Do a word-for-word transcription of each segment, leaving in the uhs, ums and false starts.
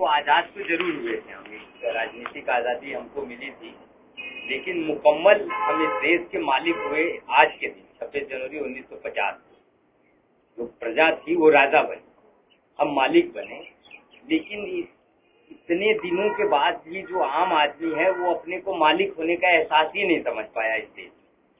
देखो आजाद तो जरूर हुए थे, हमें राजनीतिक आजादी हमको मिली थी, लेकिन मुकम्मल हम इस देश के मालिक हुए आज के दिन छब्बीस जनवरी उन्नीस सौ पचास। जो प्रजा थी वो राजा बनी, हम मालिक बने। लेकिन इतने दिनों के बाद भी जो आम आदमी है वो अपने को मालिक होने का एहसास ही नहीं समझ पाया इस देश।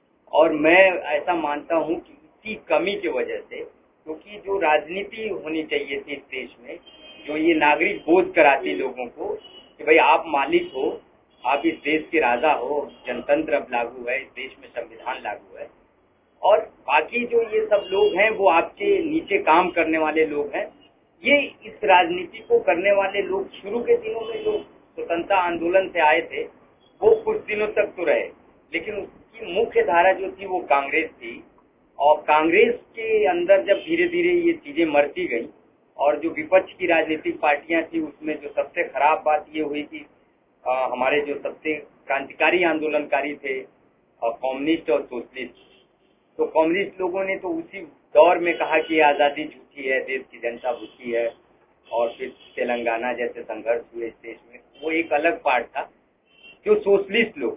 और मैं ऐसा मानता हूँ कि इसी कमी की वजह से, क्योंकि जो राजनीति होनी चाहिए थी इस देश में, जो ये नागरिक बोध कराती लोगों को कि भाई आप मालिक हो, आप इस देश के राजा हो, जनतंत्र अब लागू है, इस देश में संविधान लागू है, और बाकी जो ये सब लोग हैं वो आपके नीचे काम करने वाले लोग हैं। ये इस राजनीति को करने वाले लोग शुरू के दिनों में जो स्वतंत्रता आंदोलन से आए थे वो कुछ दिनों तक तो रहे, लेकिन उसकी मुख्य धारा जो थी वो कांग्रेस थी। और कांग्रेस के अंदर जब धीरे धीरे ये चीजें मरती गई और जो विपक्ष की राजनीतिक पार्टियां थी उसमें जो सबसे खराब बात ये हुई कि आ, हमारे जो सबसे क्रांतिकारी आंदोलनकारी थे कम्युनिस्ट और सोशलिस्ट, तो कम्युनिस्ट लोगों ने तो उसी दौर में कहा कि आजादी झूठी है, देश की जनता भूखी है, और फिर तेलंगाना जैसे संघर्ष हुए इस देश में, वो एक अलग पार्ट था। जो सोशलिस्ट लोग,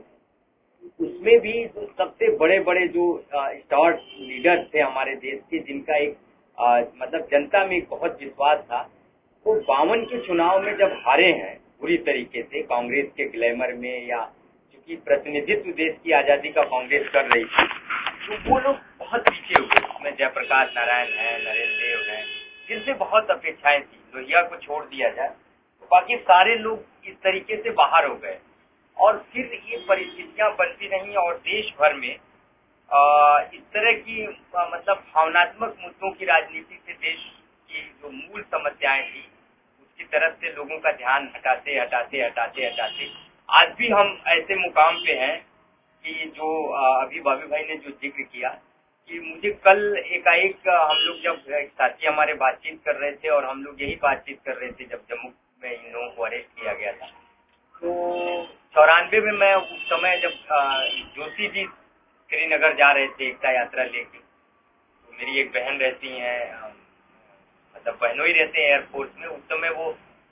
उसमें भी जो सबसे बड़े बड़े जो स्टार लीडर्स थे हमारे देश के, जिनका एक आ, मतलब जनता में बहुत विश्वास था, वो बावन के चुनाव में जब हारे हैं बुरी तरीके से कांग्रेस के ग्लैमर में, या चूंकि प्रतिनिधित्व देश की आजादी का कांग्रेस कर रही थी, तो वो लोग बहुत पीछे हुए। उसमें जयप्रकाश नारायण है, नरेंद्र देव है, जिनसे बहुत अपेक्षाएं थी। लोहिया को छोड़ दिया जाए तो बाकी सारे लोग इस तरीके से बाहर हो गए, और फिर ये परिस्थितियां बनती रही और देश भर में आ, इस तरह की आ, मतलब भावनात्मक मुद्दों की राजनीति से देश की जो मूल समस्याएं थी उसकी तरफ से लोगों का ध्यान हटाते हटाते हटाते हटाते आज भी हम ऐसे मुकाम पे हैं कि जो अभी बाबी भाई ने जो जिक्र किया कि मुझे कल एकाएक हम लोग जब एक साथी हमारे बातचीत कर रहे थे, और हम लोग यही बातचीत कर रहे थे जब जम्मू में इन लोगों को अरेस्ट किया गया था, तो चौरानवे में मैं उस समय जब जोशी जी श्रीनगर जा रहे थे एकता यात्रा लेके, तो मेरी एक बहन रहती हैं, मतलब बहनों ही रहते हैं एयरफोर्स में, उस समय वो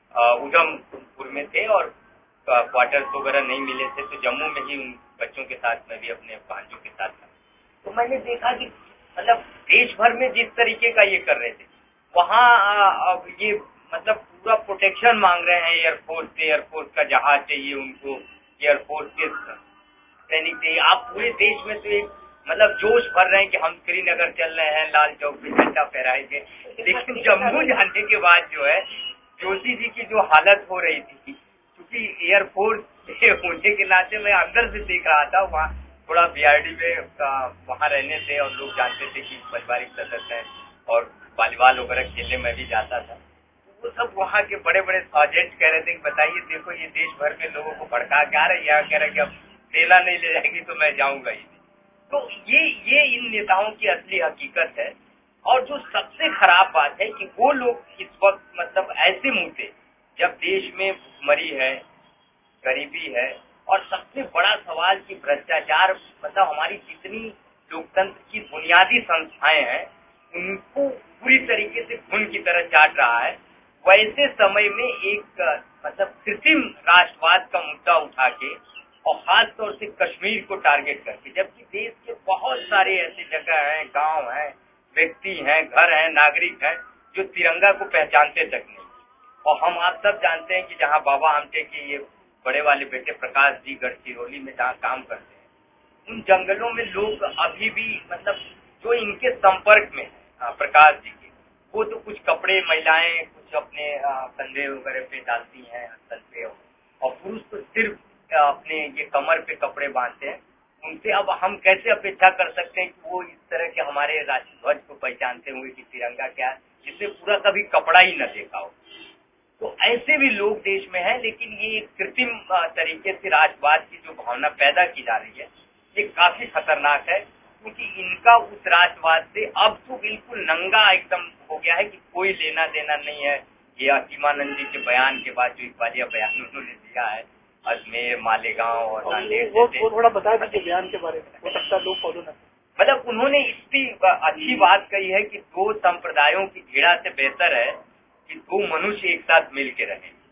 उधमपुर में थे और क्वार्टर्स वगैरह नहीं मिले थे, तो जम्मू में ही उन बच्चों के साथ मैं भी अपने भांजों के साथ था। तो मैंने देखा कि मतलब देश भर में जिस तरीके का ये कर रहे थे, वहाँ अब ये मतलब पूरा प्रोटेक्शन मांग रहे हैं एयरफोर्स से, एयरफोर्स का जहाज चाहिए उनको, एयरफोर्स के सैनिक चाहिए। आप पूरे देश में तो एक मतलब जोश भर रहे हैं कि हम श्रीनगर चल रहे हैं, लाल चौक पे झंडा फहराएंगे, लेकिन जम्मू जाने के बाद जो है जोशी जी की जो हालत हो रही थी, क्योंकि एयरफोर्स होने के नाते मैं अंदर से देख रहा था, वहाँ थोड़ा बीआरडी में वहाँ रहने से और लोग जानते थे कि पारिवारिक सदस्य हैं और वॉलीबॉल वगैरह खेलने में भी जाता था, वो सब वहाँ के बड़े बड़े सर्जेंट कह रहे थे कि बताइए देखो ये देश भर के लोगों को भड़का के आ रहे हैं, यहाँ कह रहे कि अब सेना नहीं ले जाएगी तो मैं जाऊंगा ही। तो ये ये इन नेताओं की असली हकीकत है। और जो सबसे खराब बात है कि वो लोग इस वक्त मतलब ऐसे मुद्दे, जब देश में भुखमरी है, गरीबी है, और सबसे बड़ा सवाल कि भ्रष्टाचार, मतलब हमारी जितनी लोकतंत्र की बुनियादी संस्थाएं हैं उनको पूरी तरीके से खून की तरह चाट रहा है, वैसे समय में एक मतलब कृत्रिम राष्ट्रवाद का मुद्दा उठा के, और खास तौर से कश्मीर को टारगेट करके, जबकि देश के बहुत सारे ऐसी जगह हैं, गांव हैं, व्यक्ति हैं, घर हैं, नागरिक हैं जो तिरंगा को पहचानते तक नहीं। और हम आप सब जानते हैं कि जहां बाबा आमटे के ये बड़े वाले बेटे प्रकाश जी गढ़चिरौली में जहाँ काम करते हैं, उन जंगलों में लोग अभी भी मतलब जो इनके संपर्क में है प्रकाश जी के, वो तो कुछ कपड़े महिलाएं कुछ अपने कंधे वगैरह पे डालती हैं, तल पे, और पुरुष तो सिर्फ अपने ये कमर पे कपड़े बांधते हैं। उनसे अब हम कैसे अपेक्षा कर सकते हैं कि वो इस तरह के हमारे राष्ट्रीय ध्वज को पहचानते हुए कि तिरंगा क्या है, जिससे पूरा कभी कपड़ा ही न देखा हो। तो ऐसे भी लोग देश में हैं, लेकिन ये कृत्रिम तरीके से राष्ट्रवाद की जो भावना पैदा की जा रही है, ये काफी खतरनाक है, क्योंकि इनका उस राष्ट्रवाद से अब तो बिल्कुल नंगा एकदम हो गया है कि कोई लेना देना नहीं है। ये असीमानंद जी के बयान के बाद जो इकबालिया बयान उन्होंने दिया है अजमेर, मालेगांव और नांदेड़, वो, वो थोड़ा बता दीजिए बयान के बारे में, हो सकता है लोग फॉलो न। मतलब उन्होंने इतनी अच्छी बात कही है कि दो संप्रदायों की घृणा से बेहतर है कि दो मनुष्य एक साथ मिल के रहे।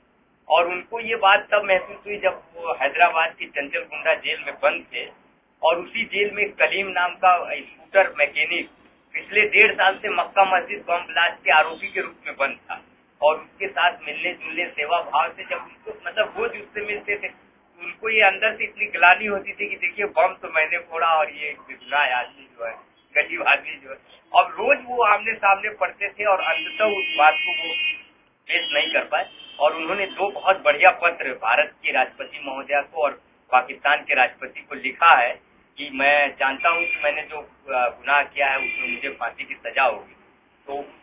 और उनको ये बात तब महसूस हुई जब वो हैदराबाद की चंचल गुंडा जेल में बंद थे और उसी जेल में कलीम नाम का स्कूटर मैकेनिक पिछले डेढ़ साल से मक्का मस्जिद बम ब्लास्ट के आरोपी के रूप में बंद था और उसके साथ मिलने जुलने सेवा भाव से जब उनको मतलब रोज उससे मिलते थे उनको ये अंदर से इतनी गिलानी होती थी कि देखिए बम तो मैंने फोड़ा और ये बेगुनाह आदमी जो है गरीब आदमी जो है अब रोज वो आमने सामने पड़ते थे और अंततः उस बात को वो पेश नहीं कर पाए और उन्होंने दो बहुत बढ़िया पत्र भारत के राष्ट्रपति महोदया को और पाकिस्तान के राष्ट्रपति को लिखा है कि मैं जानता हूं कि मैंने जो गुनाह किया है उसमें मुझे फांसी की सजा होगी। तो